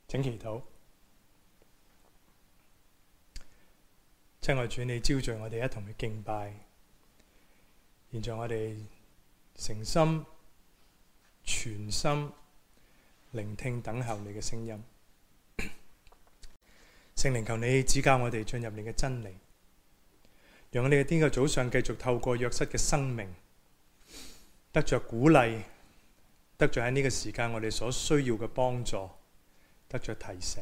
請祈禱。親愛主，你招聚我哋一同去敬拜。現在我哋誠心、全心聆聽等候你嘅聲音。聖靈，求你指教我哋進入你嘅真理，讓我哋喺呢個早上繼續透過約瑟嘅生命，得着鼓勵，得着喺呢個時間我哋所需要嘅幫助，得着提醒。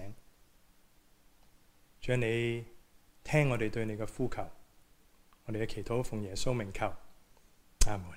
主，你聽我哋對你嘅呼求，我哋嘅祈禱奉耶穌名求，阿門。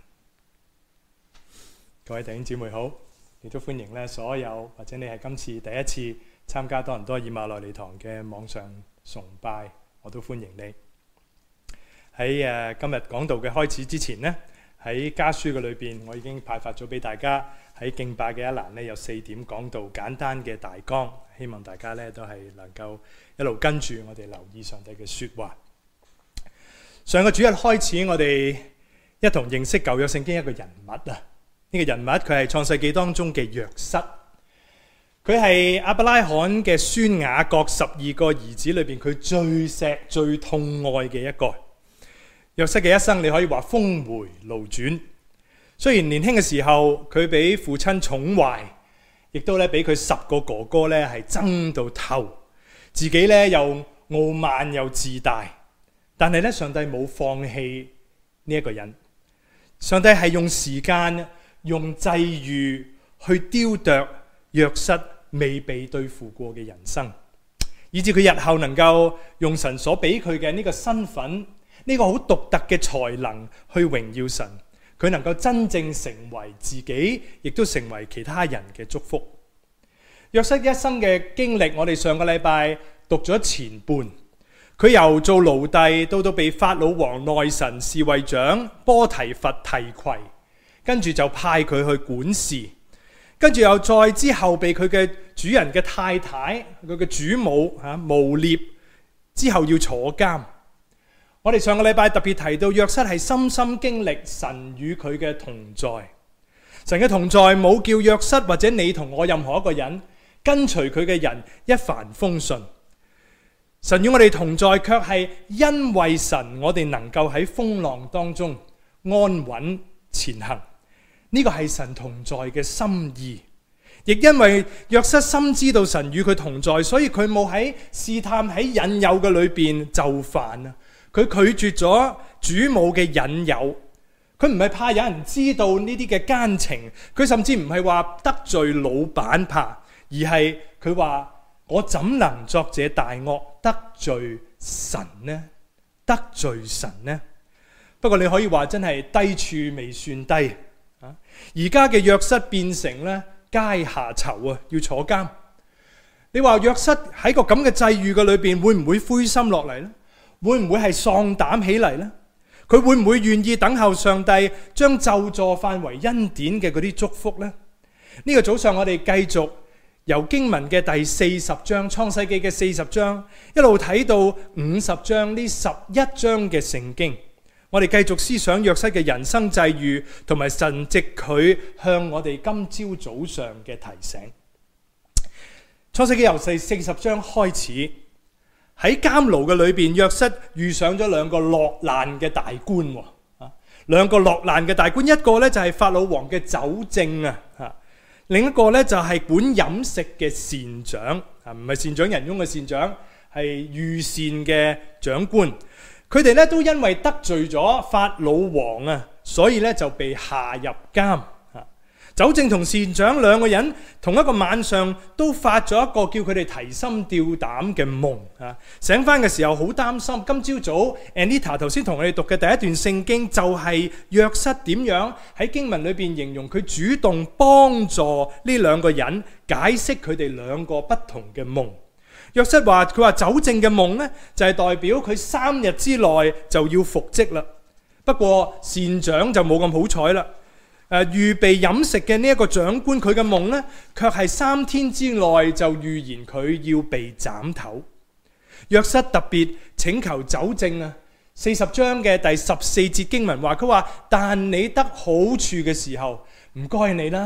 各位弟兄姊妹好，亦都歡迎咧所有或者你係今次第一次參加多倫多以馬內利堂嘅網上崇拜，我都歡迎你。喺今日講道嘅開始之前呢，喺家書嘅裏邊，我已經派發咗俾大家喺敬拜嘅一欄呢，有4點講道簡單嘅大綱，希望大家呢都係能夠一路跟住我哋留意上帝嘅說話。上個主日開始，我哋一同認識舊約聖經一個人物啊！呢個人物佢係創世記當中嘅約瑟，佢係亞伯拉罕嘅孫雅各12個兒子裏邊佢最錫最痛愛嘅一個。約瑟嘅一生你可以話峰回路轉，雖然年輕嘅時候佢俾父親寵壞，亦都咧俾佢10個哥哥咧係憎到透，自己咧又傲慢又自大，但係咧上帝冇放棄呢一個人，上帝係用時間用際遇去雕琢約瑟未被對付過嘅人生，以致佢日後能夠用神所俾佢嘅呢個身份，呢個好獨特嘅才能去榮耀神，佢能夠真正成為自己，亦都成為其他人嘅祝福。約瑟一生嘅經歷，我哋上個禮拜讀咗前半，佢由做奴隸到被法老王內臣侍衛長波提乏提攜，跟住就派佢去管事，跟住又再之後被佢嘅主人嘅太太，佢嘅主母誣衊，之後要坐監。我哋上個禮拜特別提到約瑟係深深經歷神與佢嘅同在，神嘅同在冇叫約瑟或者你同我任何一個人跟隨佢嘅人一帆風順。神與我哋同在，卻係因為神我哋能夠喺風浪當中安穩前行。呢個係神同在嘅心意，亦因為約瑟深知道神與佢同在，所以佢冇喺試探喺引誘嘅裏邊就範啊！佢拒絕咗主母嘅引誘，佢唔係怕有人知道呢啲嘅奸情，佢甚至唔係話得罪老闆怕，而係佢話我怎能作這大惡得罪神呢？得罪神呢？不過你可以話真係低處未算低。而家嘅約瑟變成咧階下囚啊，要坐監。你話約瑟喺個咁嘅際遇嘅裏邊，會唔會灰心落嚟呢？會唔會係喪膽起嚟呢？佢會唔會願意等候上帝將咒詛化為恩典嘅嗰啲祝福呢？呢個早上我哋繼續由經文嘅第40章創世記嘅40章一路睇到50章呢11章嘅聖經。我哋繼續思想約瑟嘅人生際遇，同埋神藉佢向我哋今朝早上嘅提醒。創世記由40章開始，喺監牢嘅裏邊，約瑟遇上咗2個落難嘅大官。2個落難嘅大官，一個咧就係法老王嘅酒政啊，另一個咧就係管飲食嘅膳長啊，唔係膳長人翁嘅膳長，係御膳嘅長官。佢哋咧都因為得罪咗法老王啊，所以咧就被下入監。酒政同膳長2個人同一個晚上都發咗一個叫佢哋提心吊膽嘅夢啊！醒翻嘅時候好擔心。今朝早 Anita 頭先同我哋讀嘅第一段聖經就係約瑟點樣喺經文裏邊形容佢主動幫助呢2個人解釋佢哋2個不同嘅夢。約瑟話佢話酒政嘅夢呢，就係代表佢3日之內就要復職啦。不過膳長就冇咁好彩啦。預備飲食嘅呢一個長官，佢嘅夢呢，卻係3天之內就預言佢要被斬頭。約瑟特別請求酒政啊，40章嘅第14節經文話佢話：但你得好處嘅時候，唔該你啦，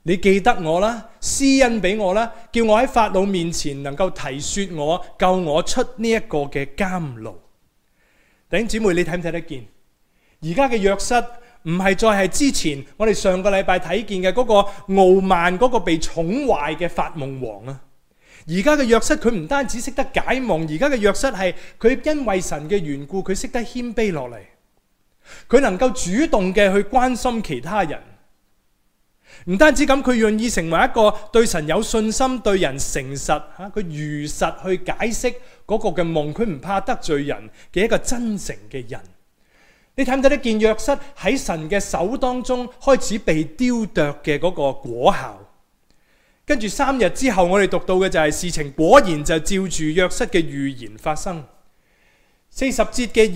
你記得我啦，施恩俾我啦，叫我喺法老面前能夠提說我，救我出呢一個嘅監牢。弟兄姊妹，你睇唔睇得見？而家嘅約瑟唔係再係之前我哋上個禮拜睇見嘅嗰個傲慢、嗰個被寵壞嘅發夢王啊！而家嘅約瑟佢唔單止識得解夢，而家嘅約瑟係佢因為神嘅緣故，佢識得謙卑落嚟，佢能夠主動嘅去關心其他人。唔單止咁，佢願意成為一個對神有信心、對人誠實佢如實去解釋嗰個嘅夢，佢唔怕得罪人嘅一個真誠嘅人。你睇唔睇得見約瑟喺神嘅手當中開始被雕琢嘅嗰個果效？跟住3日之後，我哋讀到嘅就係事情果然就照住約瑟嘅預言發生。40節嘅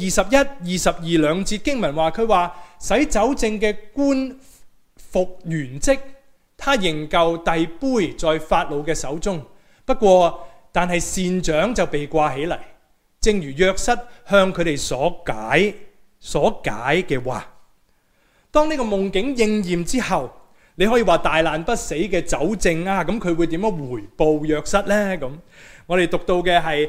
21、22兩節經文話，佢話使酒政嘅官復原職，他仍舊遞杯在法老嘅手中。不過，但係膳長就被掛起嚟，正如約瑟向佢哋所解嘅話。當呢個夢境應驗之後，你可以話大難不死嘅酒政啊，咁佢會點樣回報約瑟呢？咁我哋讀到嘅係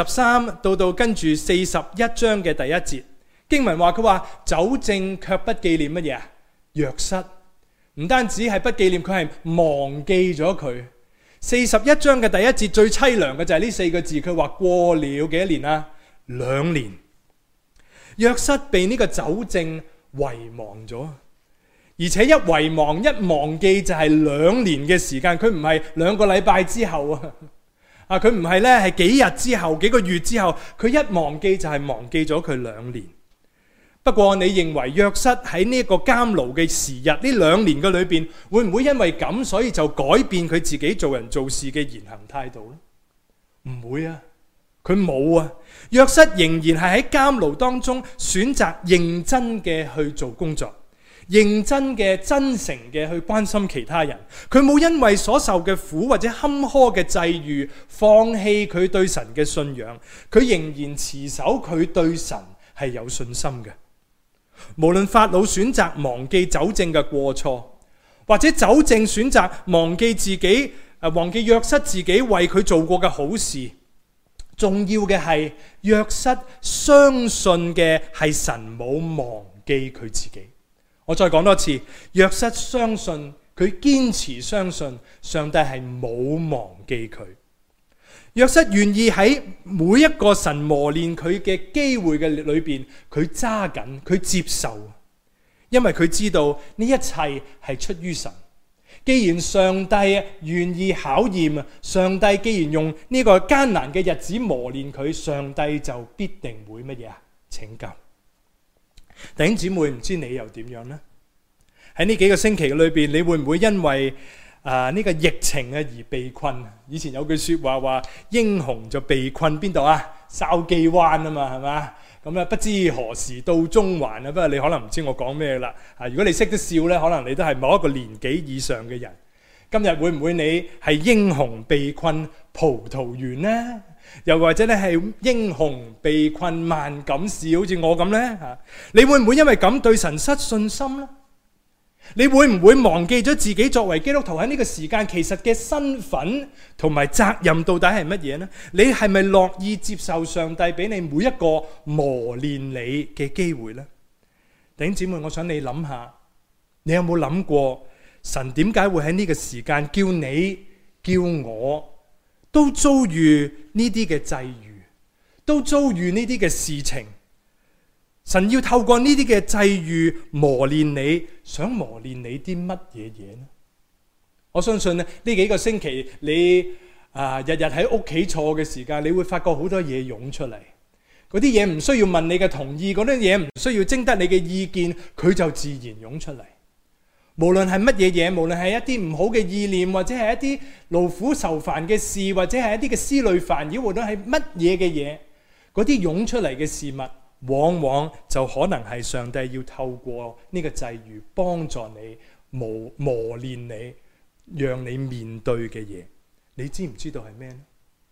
23到跟住41章嘅第1節經文話，佢話酒政卻不紀念乜嘢啊？約瑟。唔單止係不紀念，佢係忘記咗佢。41章嘅第1節最淒涼嘅就係呢4個字，佢話過了幾多年啊？2年。約瑟被呢個酒政遺忘咗，而且一遺忘一忘記就係2年嘅時間，佢唔係2個禮拜之後啊，佢唔係咧係幾日之後、幾個月之後，佢一忘記就係忘記咗佢2年。不過你認為約瑟喺呢個監牢嘅時日，呢2年嘅裏邊，會唔會因為咁所以就改變佢自己做人做事嘅言行態度呢？唔會啊，佢冇啊。約瑟仍然係喺監牢當中選擇認真嘅去做工作，認真嘅、真誠嘅去關心其他人。佢冇因為所受嘅苦或者坎坷嘅際遇，放棄佢對神嘅信仰。佢仍然持守佢對神係有信心嘅。無論法老選擇忘記酒政嘅過錯，或者酒政選擇忘記約瑟自己為佢做過嘅好事，重要嘅係約瑟相信嘅係神冇忘記佢自己。我再講多次，約瑟相信，佢堅持相信上帝係冇忘記佢。約瑟願意喺每一個神磨練佢嘅機會嘅裏邊，佢揸緊，佢接受，因為佢知道呢一切係出於神。既然上帝願意考驗，上帝既然用呢個艱難嘅日子磨練佢，上帝就必定會乜嘢啊？拯救。弟兄姊妹，唔知你又點樣呢？喺呢幾個星期裏邊，你會唔會因為呢個疫情而被困？以前有句說話英雄就被困邊度啊？筲箕灣啊嘛，係嘛？咁不知何時到中環啊？不過你可能唔知我講咩啦。如果你識得笑呢，可能你都係某一個年紀以上嘅人。今日會唔會你係英雄被困葡萄園呢？又或者你係英雄被困萬錦市，好似我咁呢？你會唔會因為咁對神失信心呢？你會唔會忘記咗自己作為基督徒喺呢個時間其實嘅身份同埋責任到底係乜嘢呢？你係咪樂意接受上帝俾你每一個磨練你嘅機會呢？弟兄姊妹，我想你諗下，你有冇諗過神點解會喺呢個時間叫你叫我都遭遇呢啲嘅際遇，都遭遇呢啲嘅事情？神要透過呢啲嘅際遇磨練你，想磨練你啲乜嘢嘢呢？我相信呢幾個星期你日日喺屋企坐嘅時間，你會發覺好多嘢湧出嚟。嗰啲嘢唔需要問你嘅同意，嗰啲嘢唔需要徵得你嘅意見，佢就自然湧出嚟。無論係乜嘢嘢，無論係一啲唔好嘅意念，或者係一啲勞苦愁煩嘅事，或者係一啲嘅思慮煩擾，或者係乜嘢嘅嘢，嗰啲湧出嚟嘅事物，往往就可能係上帝要透過呢個際遇幫助你磨練你，讓你面對嘅嘢。你知唔知道係咩呢？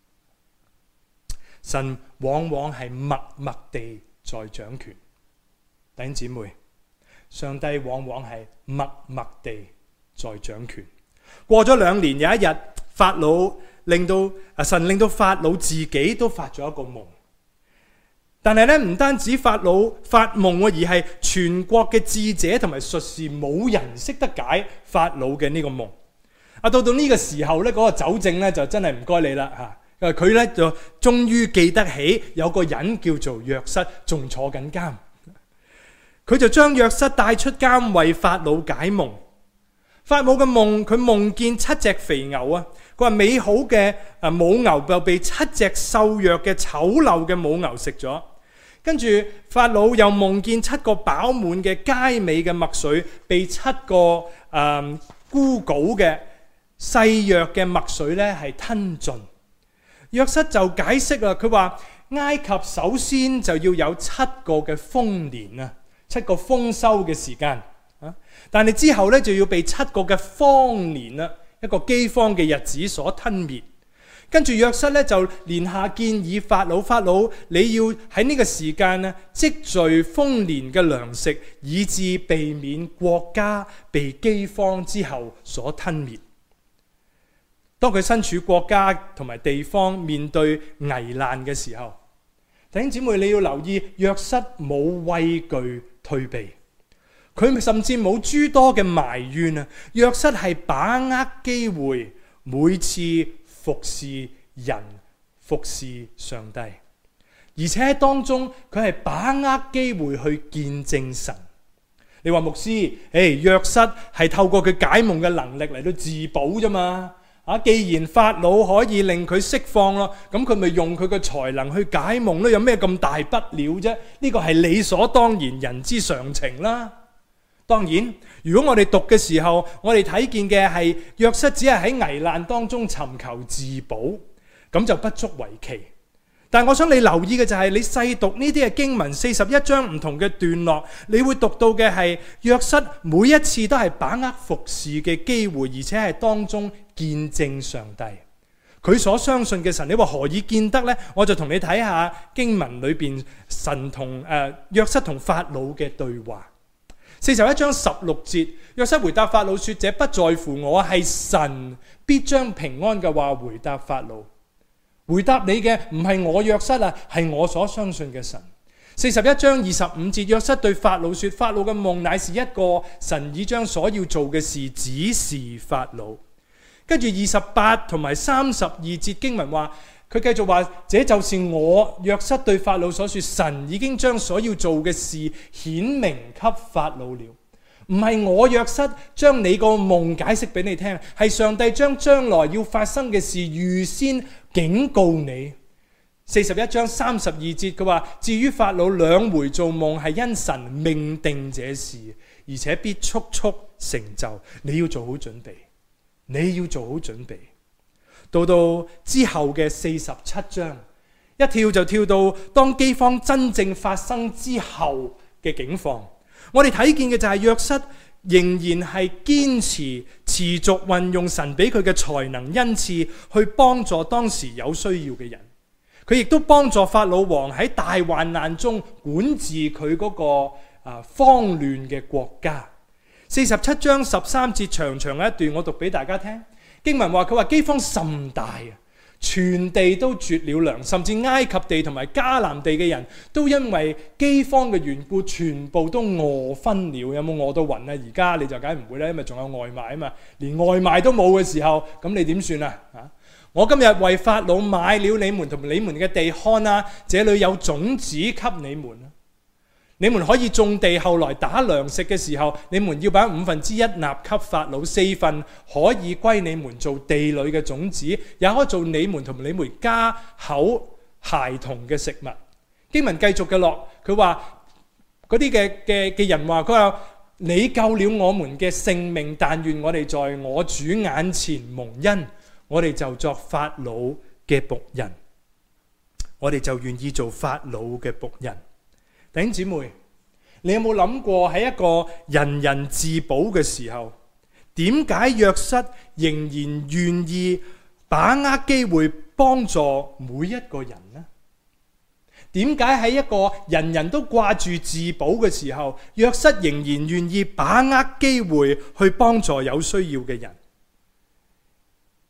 神往往係默默地在掌權。弟兄姊妹，上帝往往係默默地在掌權。 過咗2年，有一日神令到法老自己都發咗一個夢。但係咧，唔單止法老發夢，而係全國嘅智者同埋術士冇人識得解法老嘅呢個夢。到呢個時候咧，嗰個酒政咧就真係唔該你啦嚇。佢咧就終於記得起有個人叫做約瑟，仲坐緊監。佢就將約瑟帶出監為法老解夢。法老嘅夢，佢夢見7隻肥牛啊！佢話美好嘅母牛就被7隻瘦弱嘅醜陋嘅母牛食咗。跟住法老又夢見7個飽滿嘅佳美嘅麥穗被7個枯槁嘅細弱嘅麥穗咧係吞盡。約瑟就解釋啦，佢話埃及首先就要有7個嘅豐年啊，7個豐收嘅時間啊，但係之後咧就要被7個嘅荒年啦，一個饑荒嘅日子所吞滅。跟住約瑟咧就連下建議法老，你要喺呢個時間咧積聚豐年嘅糧食，以致避免國家被饑荒之後所吞滅。當佢身處國家同埋地方面對危難嘅時候，弟兄姊妹你要留意，約瑟冇畏懼退避，佢甚至冇諸多嘅埋怨啊！約瑟係把握機會，每次服侍人，服侍上帝，而且喺當中佢係把握機會去見證神。你話牧師，約瑟係透過佢解夢嘅能力嚟到自保啫嘛？既然法老可以令佢釋放咯，咁佢咪用佢嘅才能去解夢咯？有咩咁大不了啫？呢個係理所當然，人之常情啦。當然，如果我哋讀嘅時候，我哋睇見嘅係約瑟只係喺危難當中尋求自保，咁就不足為奇。但係我想你留意嘅就係，你細讀呢啲嘅經文，41章唔同嘅段落，你會讀到嘅係約瑟每一次都係把握服侍嘅機會，而且係當中見證上帝。佢所相信嘅神，你話何以見得呢？我就同你睇下經文裏邊神同約瑟同法老嘅對話。41章16節，約瑟回答法老說：這不在乎我，係神必將平安嘅話回答法老。回答你嘅唔係我約瑟啊，係我所相信嘅神。41章25節，約瑟對法老說：法老嘅夢乃是一個，神已將所要做嘅事指示法老。跟住28同埋32節經文話，佢繼續話：這就是我約瑟對法老所說，神已經將所要做嘅事顯明給法老了。唔係我約瑟將你個夢解釋俾你聽，係上帝將將來要發生嘅事預先警告你。41章32節佢話：至於法老2回做夢，係因神命定這事，而且必速速成就。你要做好準備，你要做好準備。到之後嘅47章，一跳就跳到當饑荒真正發生之後嘅境況。我哋睇見嘅就係約瑟仍然係堅持續運用神俾佢嘅才能恩賜去幫助當時有需要嘅人。佢亦都幫助法老王喺大患難中管治佢嗰個慌亂嘅國家。47章13節長長嘅一段，我讀俾大家聽。經文話，佢話饑荒甚大啊，全地都絕了糧，甚至埃及地同埋迦南地嘅人都因為饑荒嘅緣故，全部都餓昏了。有冇餓到暈啊？而家你就梗係唔會啦，因為仲有外賣啊嘛。連外賣都冇嘅時候，咁你點算啊？我今日為法老買了你們同你們嘅地，看啊，這裏有種子給你們。你們可以種地，後來打糧食嘅時候，你們要把1/5納給法老，4份可以歸你們做地裏嘅種子，也可做你們同你們家口孩童嘅食物。經文繼續嘅落，佢話嗰啲嘅人話，佢話你救了我們嘅性命，但願我哋在我主眼前蒙恩，我哋就作法老嘅僕人，我哋就願意做法老嘅僕人。弟兄姊妹，你有冇諗過喺一個人人自保嘅時候，點解約瑟仍然願意把握機會幫助每一個人呢？點解喺一個人人都掛住自保嘅時候，約瑟仍然願意把握機會去幫助有需要嘅人？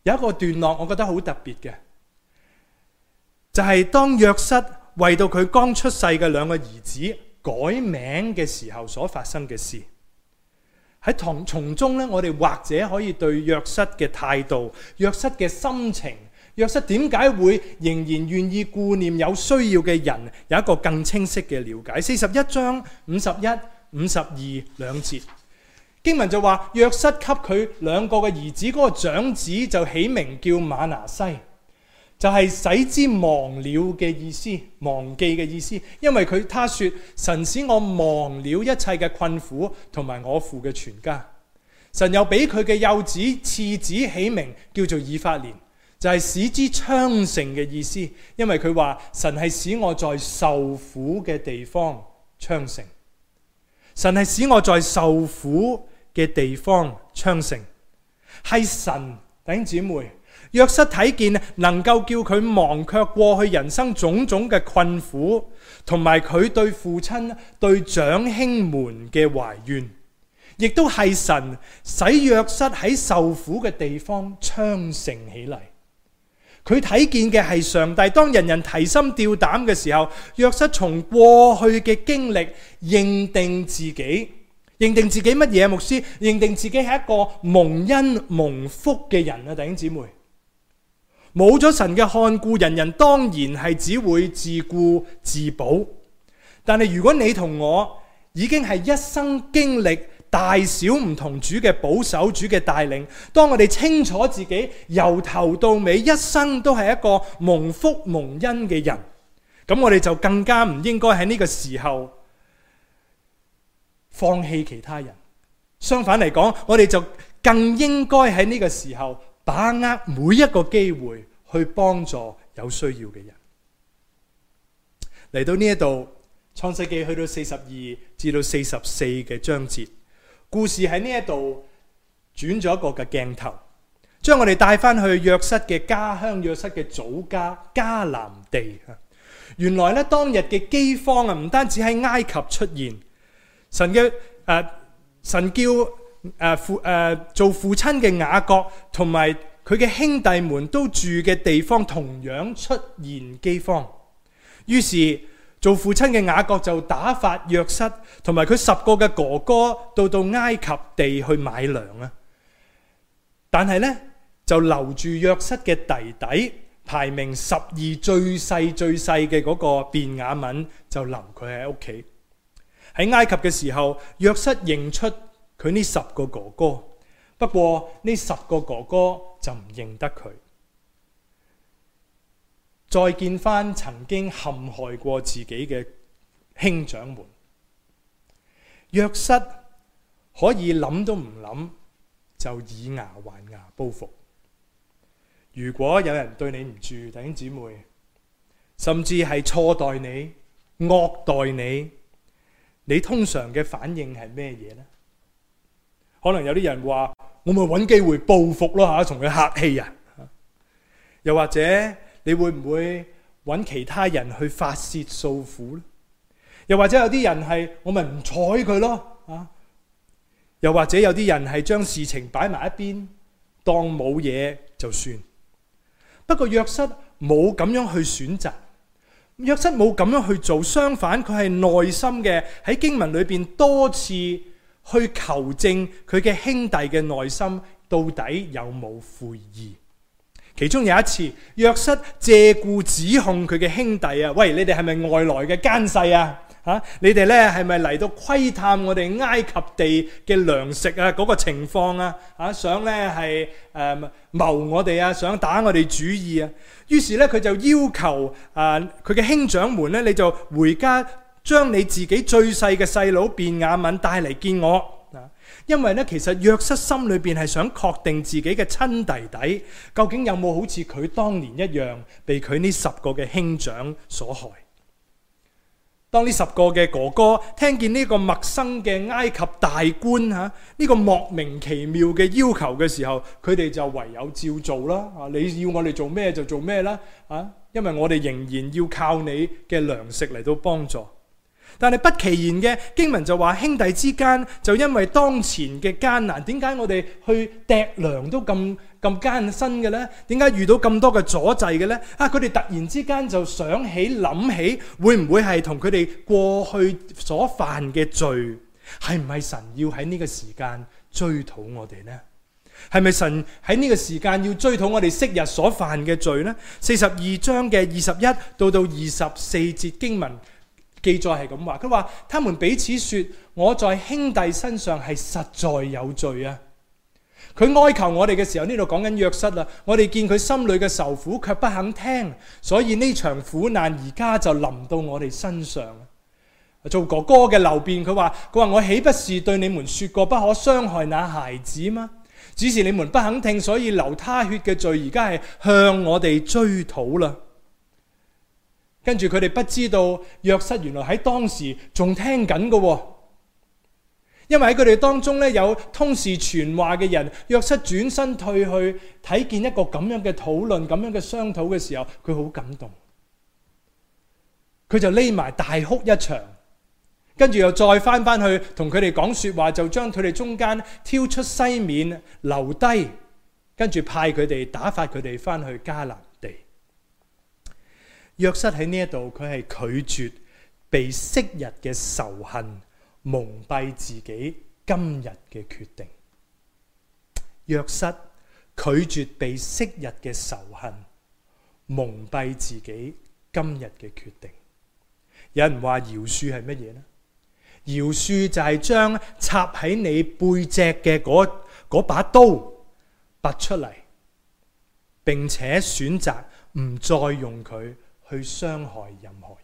有一個段落我覺得好特別嘅，就係當約瑟為到佢剛出世嘅兩個兒子改名嘅時候所發生嘅事。喺從中咧，我哋或者可以對約瑟嘅態度、約瑟嘅心情、約瑟點解會仍然願意顧念有需要嘅人，有一個更清晰嘅了解。41章51、52兩節經文就話，約瑟給佢兩個嘅兒子嗰個長子就起名叫瑪拿西，就係使之忘了嘅意思，忘記嘅意思。因為他說，神使我忘了一切嘅困苦同埋我父嘅全家。神又俾佢嘅幼子次子起名叫做以法蓮，就係使之昌盛嘅意思。因為佢話神係使我在受苦嘅地方昌盛，神係使我在受苦嘅地方昌盛，係神。弟兄姊妹，約瑟睇見能夠叫佢忘卻過去人生種種嘅困苦，同埋佢對父親對長兄們嘅懷怨，亦都係神使約瑟喺受苦嘅地方昌盛起嚟。佢睇見嘅係上帝。當人人提心吊膽嘅時候，約瑟從過去嘅經歷認定自己。認定自己乜嘢？牧師認定自己係一個蒙恩蒙福嘅人啊！弟兄姊妹，冇咗神嘅看顧，人人當然係只會自顧自保。但係如果你同我已經係一生經歷大小唔同主嘅保守、主嘅帶領，當我哋清楚自己由頭到尾一生都係一個蒙福蒙恩嘅人，咁我哋就更加唔應該喺呢個時候放棄其他人。相反嚟講，我哋就更應該喺呢個時候把握每一個機會去幫助有需要嘅人。嚟到呢一度，創世記去到42至到44嘅章節，故事喺呢一度轉咗一個嘅鏡頭，將我哋帶翻去約瑟嘅家鄉、約瑟嘅祖家迦南地。原來咧，當日嘅饑荒啊，唔單止喺埃及出現。神叫做父親嘅雅各同埋佢嘅兄弟們都住嘅地方同樣出現饑荒。於是做父親嘅雅各就打發約瑟同埋佢10個嘅哥哥到埃及地去買糧啊。但係呢，就留住約瑟嘅弟弟，排名12最細嘅嗰個便雅憫，就留佢喺屋企。喺埃及嘅時候，約瑟認出佢呢10個哥哥，不過呢10個哥哥就唔認得佢。再見翻曾經陷害過自己嘅兄長們，約瑟可以諗都唔諗就以牙還牙報復。如果有人對你唔住，弟兄姊妹，甚至係錯待你、惡待你，你通常嘅反應係咩嘢呢？可能有啲人話：我咪揾機會報復咯嚇，同佢客氣啊。又或者你會唔會揾其他人去發泄訴苦呢？又或者有啲人係我咪唔睬佢咯啊？又或者有啲人係將事情擺埋一邊，當冇嘢就算。不過約瑟冇咁樣去選擇。約瑟冇咁樣去做，相反佢係內心嘅，喺經文裏邊多次去求證佢嘅兄弟嘅內心到底有冇悔意。其中有一次，約瑟借故指控佢嘅兄弟啊，喂，你哋係咪外來嘅奸細啊？你哋咧係咪嚟到窺探我哋埃及地嘅糧食啊嗰個情況啊？想咧係謀我哋啊，想打我哋主意啊？於是咧佢就要求佢嘅兄長們咧，你就回家將你自己最細嘅細佬便雅憫帶嚟見我。因為咧其實約瑟心裏邊係想確定自己嘅親弟弟究竟有冇好似佢當年一樣被佢呢10個嘅兄長所害。當呢10個嘅哥哥聽見呢個陌生嘅埃及大官呢個莫名其妙嘅要求嘅時候，佢哋就唯有照做啦。你要我哋做咩就做咩啦。因為我哋仍然要靠你嘅糧食嚟到幫助。 但係不其然嘅經文就話，兄弟之間就因為當前嘅艱難，點解我哋去糴糧都咁艱辛嘅呢？點解遇到咁多嘅阻滯嘅呢？佢哋突然之間就想起諗起，會唔會係同佢哋過去所犯嘅罪，係唔係神要喺呢個時間追討我哋呢？係咪神喺呢個時間要追討我哋昔日所犯嘅罪呢？42章嘅21到24節經文記載係咁話，佢話他們彼此說，我在兄弟身上係實在有罪啊！佢哀求我哋嘅時候，呢度講緊約瑟啦，我哋見佢心裏嘅愁苦，卻不肯聽，所以呢場苦難而家就臨到我哋身上。做哥哥嘅流便，佢話我豈不是對你們說過不可傷害那孩子嗎？只是你們不肯聽，所以流他血嘅罪而家係向我哋追討啦。跟住佢哋不知道約瑟原來喺當時仲聽緊嘅，因為喺佢哋當中咧有通事傳話嘅人。約瑟轉身退去睇見一個咁樣嘅討論、咁樣嘅商討嘅時候，佢好感動，佢就匿埋大哭一場。跟住又再翻去同佢哋講說話，就將佢哋中間挑出西面留低，跟住派佢哋打發佢哋翻去迦南地。約瑟喺呢一度，佢係拒絕被昔日嘅仇恨蒙蔽自己今日嘅決定。約瑟拒絕被昔日嘅仇恨蒙蔽自己今日嘅決定。有人話饒恕係乜嘢呢？饒恕就係將插喺你背脊嘅嗰把刀拔出嚟，並且選擇唔再用佢去傷害任何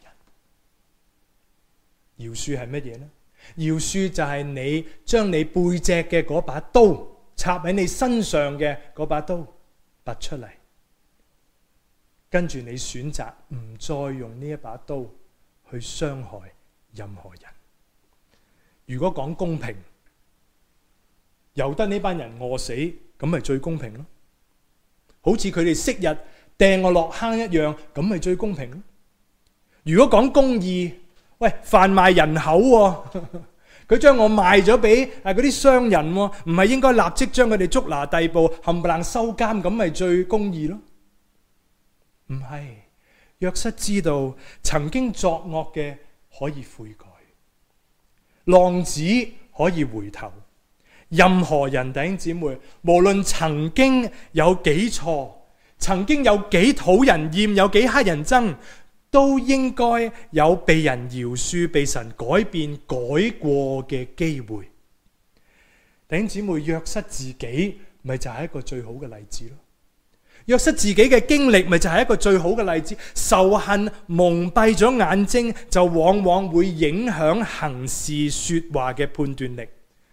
人。饒恕係乜嘢呢？饒恕就係你將你背脊嘅嗰把刀插喺你身上嘅嗰把刀拔出嚟，跟住你選擇唔再用呢一把刀去傷害任何人。如果講公平，由得呢班人餓死，咁咪最公平咯。好似佢哋昔日掟我落坑一樣，咁咪最公平咯。如果講公義，喂，販賣人口喎，佢將我賣咗俾嗰啲商人喎，唔係應該立即將佢哋捉拿逮捕，冚唪唥收監，咁咪最公義咯？唔係，約瑟知道曾經作惡嘅可以悔改，浪子可以回頭，任何人，弟兄姊妹，無論曾經有幾錯，曾經有幾討人厭，有幾乞人憎，都應該有被人饒恕、被神改變、改過嘅機會。弟兄姊妹，約瑟自己咪就係一個最好嘅例子咯。約瑟自己嘅經歷咪就係一個最好嘅例子。仇恨蒙蔽咗眼睛，就往往會影響行事說話嘅判斷力，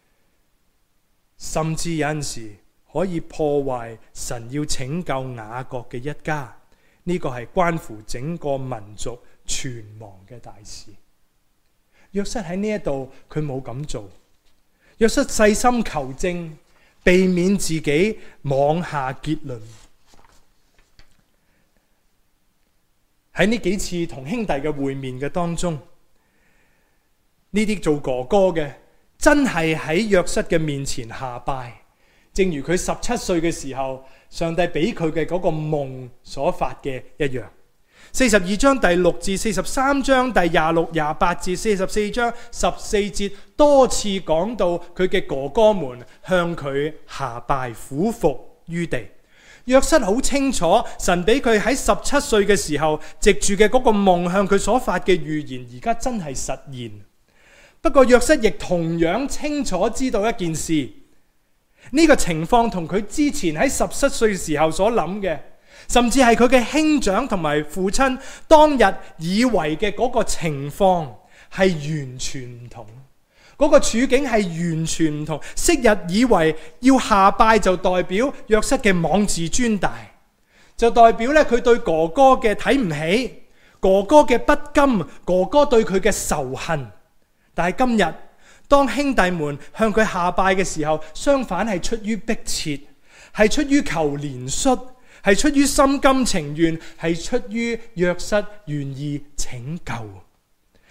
甚至有陣時可以破壞神要拯救雅各嘅一家。呢個係關乎整個民族存亡嘅大事。約瑟喺呢一度佢冇咁做。約瑟細心求證，避免自己妄下結論。喺呢幾次同兄弟嘅會面嘅當中，呢啲做哥哥嘅真係喺約瑟嘅面前下拜，正如佢17歲嘅時候，上帝俾佢嘅嗰個夢所發嘅一樣。42章第6至43章第26、28至44章14節，多次講到佢嘅哥哥們向佢下拜，俯伏於地。約瑟好清楚，神俾佢喺17歲嘅時候，藉住嘅嗰個夢向佢所發嘅預言，而家真係實現。不過約瑟亦同樣清楚知道一件事，呢個情況同佢之前喺17歲時候所諗嘅，甚至係佢嘅兄長同埋父親當日以為嘅嗰個情況係完全唔同。嗰個處境係完全唔同。昔日以為要下拜就代表約瑟嘅妄自尊大，就代表咧佢對哥哥嘅睇唔起，哥哥嘅不甘，哥哥對佢嘅仇恨。但係今日當兄弟們向佢下拜嘅時候，相反係出於迫切，係出於求憐恤，係出於心甘情願，係出於約瑟願意拯救。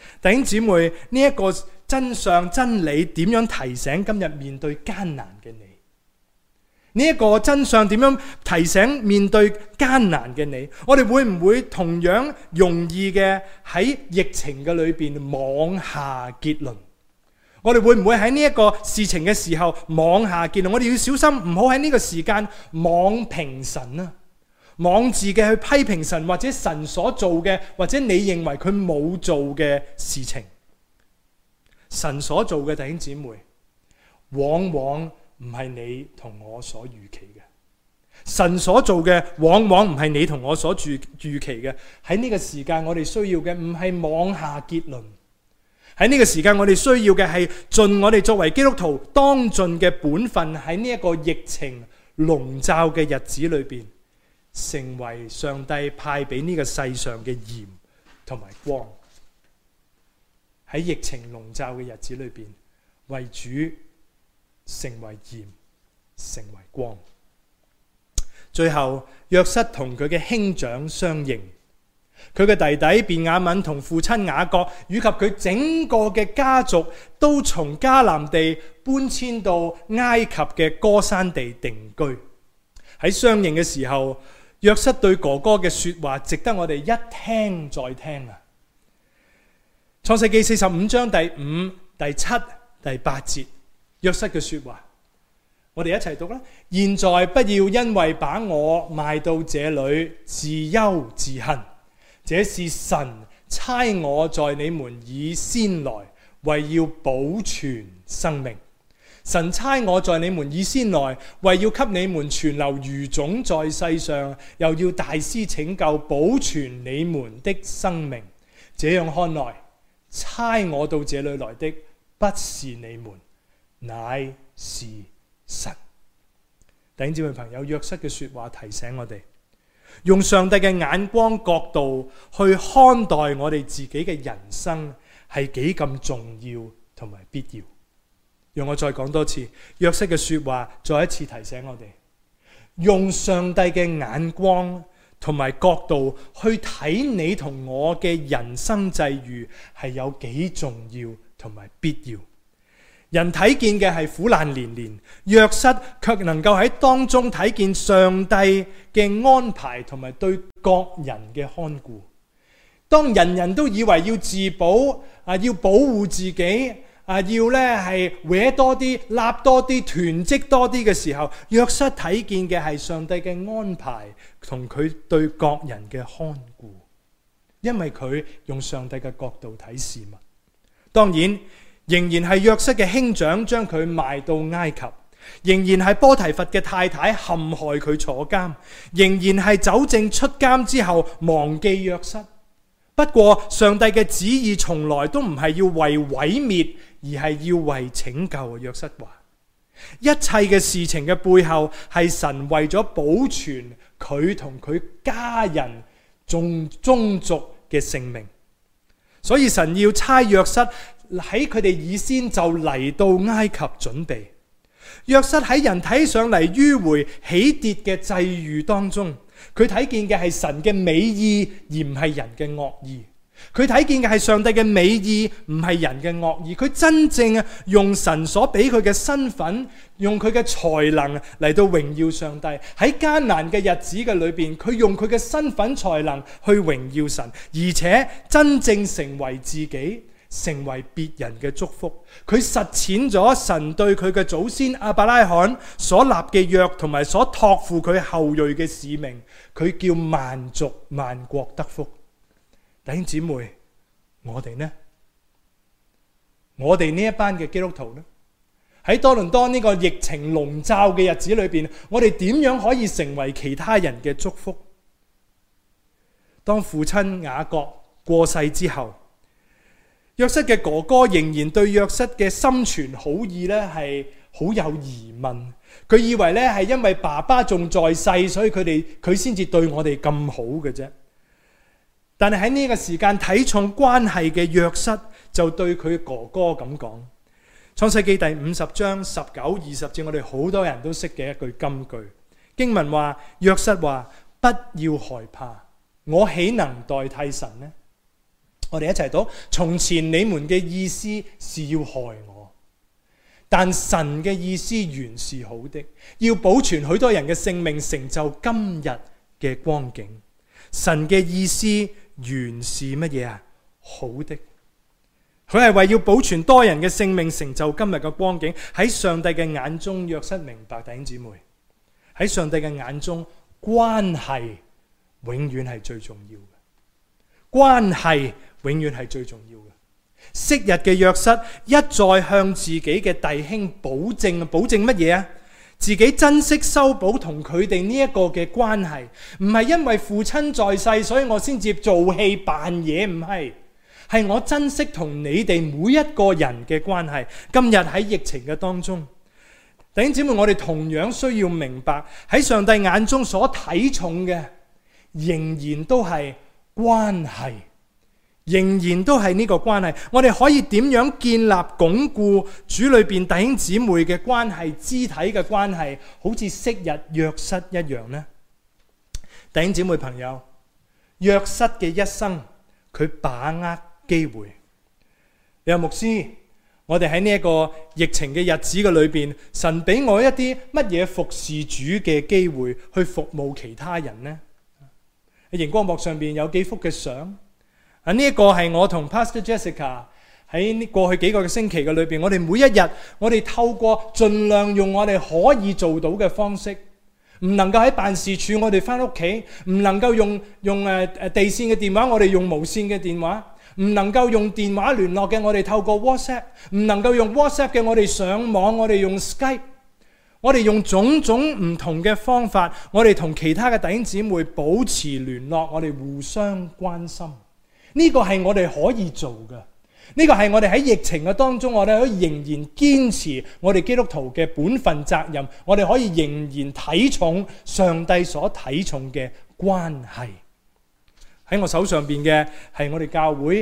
弟兄姊妹，呢一個真相真理點樣提醒今日面對艱難嘅你？呢一個真相點樣提醒面對艱難嘅你？我哋會唔會同樣容易嘅喺疫情嘅裏邊妄下結論？我哋會唔會喺呢一個事情嘅時候妄下結論？我哋要小心，唔好喺呢個時間妄評神啊，妄自嘅去批評神，或者神所做嘅，或者你認為佢冇做嘅事情。神所做嘅，弟兄姊妹，往往唔係你同我所預期嘅。神所做嘅，往往唔係你同我所預期嘅。喺呢個時間，我哋需要嘅唔係妄下結論。喺呢個時間，我哋需要嘅係盡我哋作為基督徒當盡嘅本分，喺呢一個疫情籠罩嘅日子裏邊，成為上帝派俾呢個世上嘅鹽同埋光。喺疫情籠罩嘅日子裏邊，為主成為鹽，成為光。最後，約瑟同佢嘅兄長相認，佢嘅弟弟便雅憫同父親雅各以及佢整個嘅家族都從迦南地搬遷到埃及嘅歌珊地定居。喺相認嘅時候，約瑟對哥哥嘅說話值得我哋一聽再聽啊！創世記45章第5、第7、第8節，約瑟嘅說話，我哋一齊讀啦。現在不要因為把我賣到這裏自憂自恨，這是神差我在你們以先來，為要保存生命。神差我在你們以先來，為要給你們存留餘種在世上，又要大施拯救，保存你們的生命。這樣看來，差我到這裏來的不是你們，乃是神。弟兄姊妹朋友，約瑟嘅說話提醒我哋，用上帝嘅眼光角度去看待我哋自己嘅人生係幾咁重要同埋必要。讓我再講多次，約瑟嘅說話再一次提醒我哋，用上帝嘅眼光同埋角度去睇你同我嘅人生際遇係有幾重要同埋必要。人睇見嘅係苦難連連，約瑟卻能夠喺當中睇見上帝嘅安排同埋對各人嘅看顧。當人人都以為要自保要保護自己要咧係搲多啲、立多啲、囤積多啲嘅時候，約瑟睇見嘅係上帝嘅安排同佢對各人嘅看顧，因為佢用上帝嘅角度睇事物。當然，仍然係約瑟嘅兄長將佢賣到埃及，仍然係波提乏嘅太太陷害佢坐監，仍然係酒政出監之後忘記約瑟。不過上帝嘅旨意從來都唔係要為毀滅，而係要為拯救。約瑟話，一切嘅事情嘅背後係神為咗保存佢同佢家人宗族嘅性命，所以神要差約瑟喺佢哋以先就嚟到埃及準備。約瑟喺人睇上嚟迂迴起跌嘅際遇當中，佢睇見嘅係神嘅美意，而唔係人嘅惡意。佢睇見嘅係上帝嘅美意，唔係人嘅惡意。佢真正用神所俾佢嘅身份，用佢嘅才能嚟到榮耀上帝。喺艱難嘅日子嘅裏邊，佢用佢嘅身份才能去榮耀神，而且真正成為自己，成為別人嘅祝福。佢實踐咗神對佢嘅祖先亞伯拉罕所立嘅約，同埋所託付佢後裔嘅使命。佢叫萬族萬國得福。弟兄姊妹，我哋呢？我哋呢一班嘅基督徒呢？喺多倫多呢個疫情籠罩嘅日子裏邊，我哋點樣可以成為其他人嘅祝福？當父親雅各過世之後，約瑟嘅哥哥仍然對約瑟嘅心存好意呢係好有疑問。佢以為呢係因為爸爸仲在世，所以佢先至對我哋咁好嘅啫。但係喺呢個時間睇重關係嘅約瑟就對佢哥哥咁講。創世記第50章19、20節，我哋好多人都識嘅一句金句。經文話，約瑟話，不要害怕，我豈能代替神呢？ 我哋一齊讀：從前你們嘅意思是要害我，但神嘅意思原是好的，要保存許多人嘅性命，成就今日嘅光景。神嘅意思原是乜嘢啊？好的。佢係為要保存多人嘅性命，成就今日嘅光景。喺上帝嘅眼中，約瑟明白，弟兄姊妹，喺上帝嘅眼中，關係永遠係最重要嘅。關係永遠係最重要嘅。昔日嘅約瑟一再向自己嘅弟兄保證乜嘢啊？自己珍惜修補同佢哋呢一個嘅關係，唔係因為父親在世，所以我先至做戲扮嘢，唔係。係我珍惜同你哋每一個人嘅關係。今日喺疫情嘅當中，弟兄姊妹，我哋同樣需要明白，喺上帝眼中所睇重嘅，仍然都係關係，仍然都係呢個關係。我哋可以點樣建立鞏固主裏邊弟兄姊妹嘅關係、肢體嘅關係，好似昔日約瑟一樣呢？弟兄姊妹朋友，約瑟嘅一生，佢把握機會。你話牧師，我哋喺呢一個疫情嘅日子嘅裏邊，神俾我一啲乜嘢服侍主嘅機會去服務其他人呢？喺熒光幕上邊有幾幅嘅相，呢一個係我同 Pastor Jessica 喺過去幾個嘅星期嘅裏邊，我哋每一日，我哋透過盡量用我哋可以做到嘅方式，唔能夠喺辦事處，我哋翻屋企，唔能夠用地線嘅電話，我哋用無線嘅電話。唔能夠用電話聯絡嘅，我哋透過 WhatsApp； 唔能夠用 WhatsApp 嘅，我哋上網，我哋用 Skype。我哋用種種唔同嘅方法，我哋同其他嘅弟兄姊妹保持聯絡，我哋互相關心。呢個係我哋可以做嘅，呢個係我哋喺疫情嘅當中，我哋可以仍然堅持我哋基督徒嘅本分責任，我哋可以仍然睇重上帝所睇重嘅關係。喺我手上邊嘅係我哋教會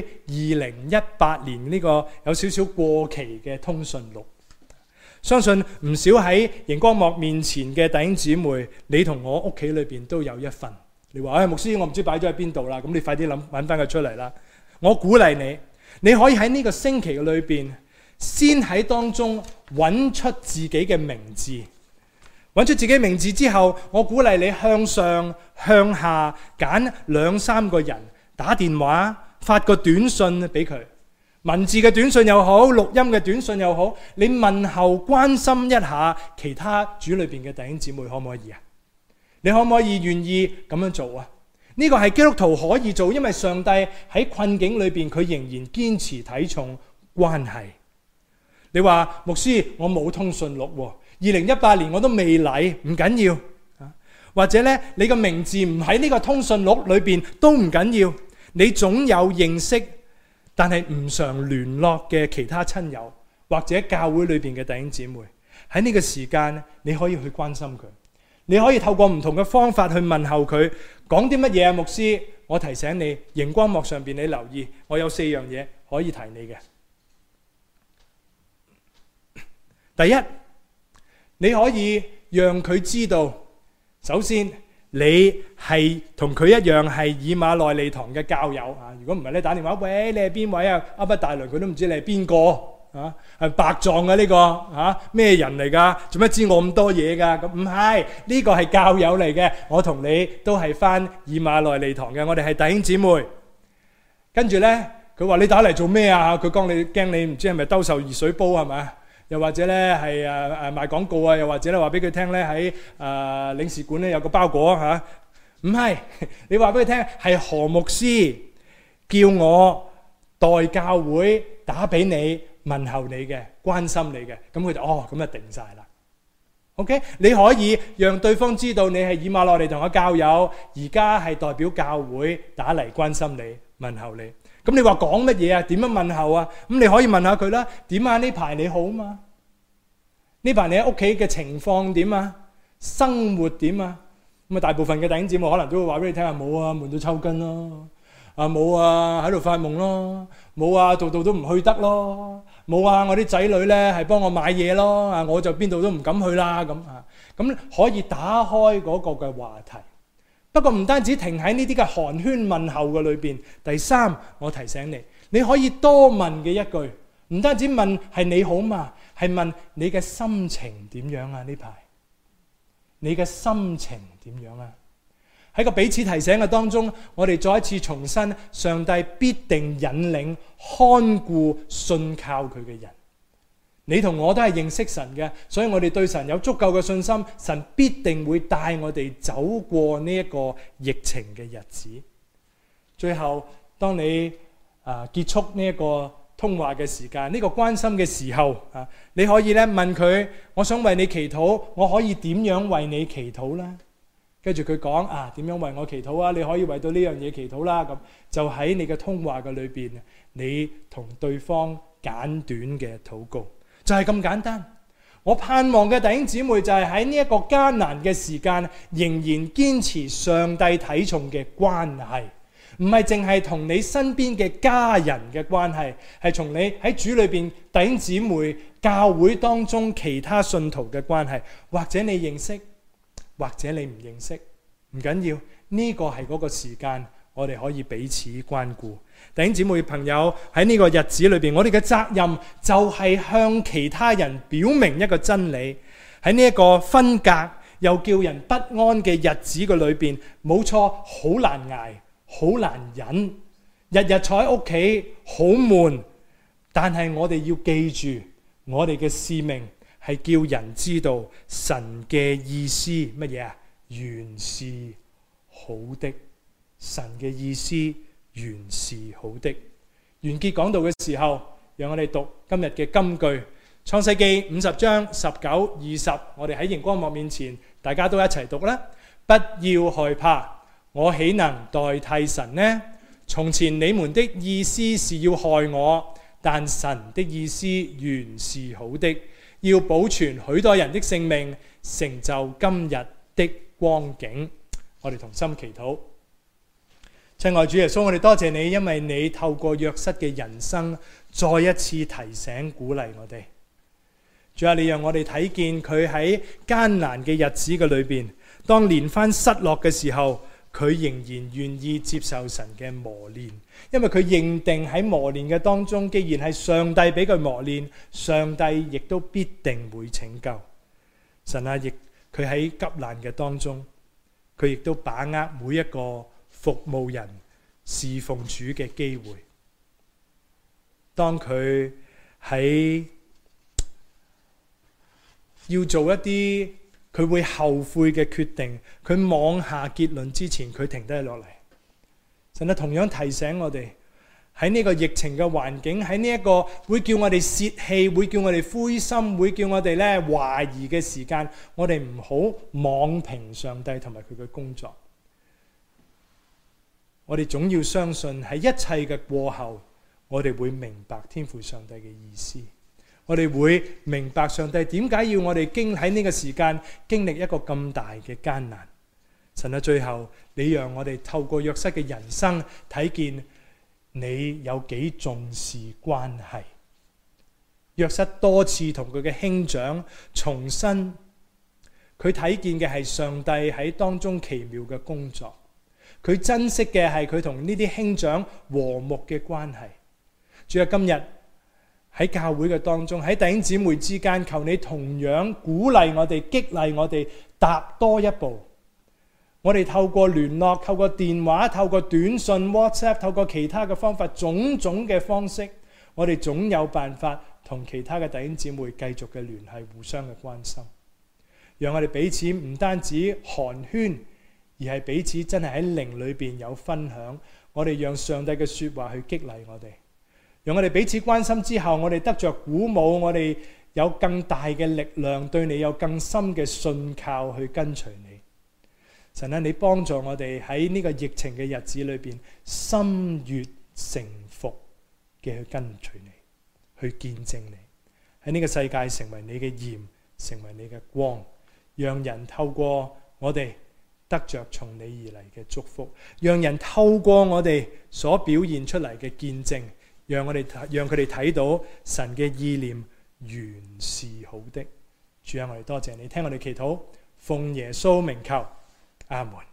2018年呢個有少少過期嘅通訊錄，相信唔少喺熒光幕面前嘅弟兄姊妹，你同我屋企裏邊都有一份。你話牧師，我唔知擺咗喺邊度啦，咁你快啲揾翻佢出嚟啦。我鼓勵你，你可以喺呢個星期裏邊，先喺當中揾出自己嘅名字。揾出自己名字之後，我鼓勵你向上向下揀2-3個人，打電話發個短信俾佢，文字嘅短信又好，錄音嘅短信又好，你問候關心一下其他主裏邊嘅弟兄姊妹，可唔可以啊？你可唔可以願意咁樣做啊？呢個係基督徒可以做，因為上帝喺困境裏邊，佢仍然堅持睇重關係。你話牧師，我冇通訊錄喎，2018年我都未嚟，唔緊要。或者咧，你個名字唔喺呢個通訊錄裏邊都唔緊要，你總有認識但係唔常聯絡嘅其他親友，或者教會裏邊嘅弟兄姊妹。喺呢個時間，你可以去關心佢，你可以透過唔同嘅方法去問候佢，講啲乜嘢啊？牧師，我提醒你，熒光幕上邊你留意，我有4樣嘢可以提你嘅。第一，你可以讓佢知道，首先你係同佢一樣係以馬內利堂嘅教友啊。如果唔係咧，打電話，喂，你係邊位啊？噏不大量佢都唔知你係邊個啊？係白撞嘅呢個啊？咩人嚟㗎？做咩知我咁多嘢㗎？咁唔係，呢個係教友嚟嘅。我同你都係返以馬內利堂嘅，我哋係弟兄姊妹。跟住咧，佢話你打嚟做咩啊？佢驚你唔知係咪兜售熱水煲係咪？又或者咧係賣廣告啊，又或者咧話俾佢聽咧喺領事館咧有個包裹嚇，唔係，你話俾佢聽係何牧師叫我代教會打俾你問候你嘅，關心你嘅，咁佢就咁就定晒啦。OK， 你可以讓對方知道你係以馬內利堂嘅教友，而家係代表教會打嚟關心你問候你。咁你話講乜嘢啊？點樣問候啊？咁你可以問下佢啦。點啊？呢排你好嘛？呢排你喺屋企嘅情況點啊？生活點啊？咁啊，大部分嘅弟兄姊妹可能都會話俾你聽啊，冇啊，悶到抽筋咯。啊，冇啊，喺度發夢咯。冇啊，度度都唔去得咯。冇啊，我啲仔女咧係幫我買嘢咯。啊，我就邊度都唔敢去啦。咁可以打開嗰個嘅話題， 不過唔單止停喺呢啲嘅寒暄問候嘅裏邊。第三，我提醒你，你可以多問嘅一句，唔單止問係你好嘛，係問你嘅心情點樣啊？呢排你嘅心情點樣啊？喺個彼此提醒嘅當中，我哋再一次重申，上帝必定引領、看顧、信靠佢嘅人。你同我都係認識神嘅，所以我哋對神有足夠嘅信心，神必定會帶我哋走過呢一個疫情嘅日子。最後，當你結束呢一個通話嘅時間，呢個關心嘅時候，你可以咧問佢：我想為你祈禱，我可以點樣為你祈禱呢？跟住佢講點樣為我祈禱啊？你可以為到呢樣嘢祈禱啦。咁就喺你嘅通話嘅裏邊，你同對方簡短嘅禱告。就係咁簡單。我盼望嘅弟兄姊妹就係喺呢一個艱難嘅時間，仍然堅持上帝睇重嘅關係，唔係淨係同你身邊嘅家人嘅關係，係從你喺主裏邊弟兄姊妹、教會當中其他信徒嘅關係，或者你認識，或者你唔認識，唔緊要。呢個係嗰個時間，我哋可以彼此關顧。弟兄姊妹朋友，喺呢個日子裏邊，我哋嘅責任就係向其他人表明一個真理。喺呢一個分隔又叫人不安嘅日子嘅裏邊，冇錯，好難捱，好難忍，日日坐喺屋企好悶。但係我哋要記住，我哋嘅使命係叫人知道神嘅意思乜嘢啊？原是好的。神嘅意思原是好的。完結講道嘅時候，讓我哋讀今日嘅金句，創世記50章19、20，我哋喺熒光幕面前，大家都一齊讀啦。不要害怕，我豈能代替神呢？從前你們的意思是要害我，但神的意思原是好的，要保存許多人的性命，成就今日的光景。我哋同心祈禱。親愛主耶穌，我哋多謝你，因為你透過約瑟嘅人生，再一次提醒鼓勵我哋。主啊，你讓我哋睇見佢喺艱難嘅日子嘅裏邊，當連番失落嘅時候，佢仍然願意接受神嘅磨練，因為佢認定喺磨練嘅當中，既然係上帝俾佢磨練，上帝亦都必定會拯救。神啊，亦佢喺急難嘅當中，佢亦都把握每一個服務人侍奉主嘅機會。當佢喺要做一啲佢會後悔嘅決定，佢妄下結論之前，佢停低落嚟。神啊，同樣提醒我哋喺呢個疫情嘅環境，喺呢一個會叫我哋泄氣，會叫我哋灰心，會叫我哋咧懷疑嘅時間，我哋唔好妄評上帝同埋佢嘅工作。我哋總要相信喺一切嘅過後，我哋會明白天父上帝嘅意思，我哋會明白上帝點解要我哋喺呢個時間經歷一個咁大嘅艱難。神啊，最後你讓我哋透過約瑟嘅人生睇見你有幾重視關係。約瑟多次同佢嘅兄長重申，佢睇見嘅係上帝喺當中奇妙嘅工作。佢珍惜嘅係佢同呢啲兄長和睦嘅關係。主啊，今日喺教會嘅當中，喺弟兄姊妹之間，求你同樣鼓勵我哋，激勵我哋踏多一步。我哋透過聯絡，透過電話，透過短信 WhatsApp， 透過其他嘅方法，種種嘅方式，我哋總有辦法同其他嘅弟兄姊妹繼續嘅聯繫，互相嘅關心，讓我哋彼此唔單止寒暄，而係彼此真係喺靈裏邊有分享。我哋讓上帝嘅說話去激勵我哋，讓我哋彼此關心之後，我哋得着鼓舞，我哋有更大嘅力量，對你有更深嘅信靠去跟隨你。神啊，你幫助我哋喺呢個疫情嘅日子裏邊，心悅誠服嘅去跟隨你，去見證你，喺呢個世界成為你嘅鹽，成為你嘅光，讓人透過我哋得着從你而嚟嘅祝福，讓人透過我哋所表現出嚟嘅見證，讓佢哋睇到神嘅意念原是好的。主啊，我哋多謝你，聽我哋祈禱，奉耶穌名求，阿門。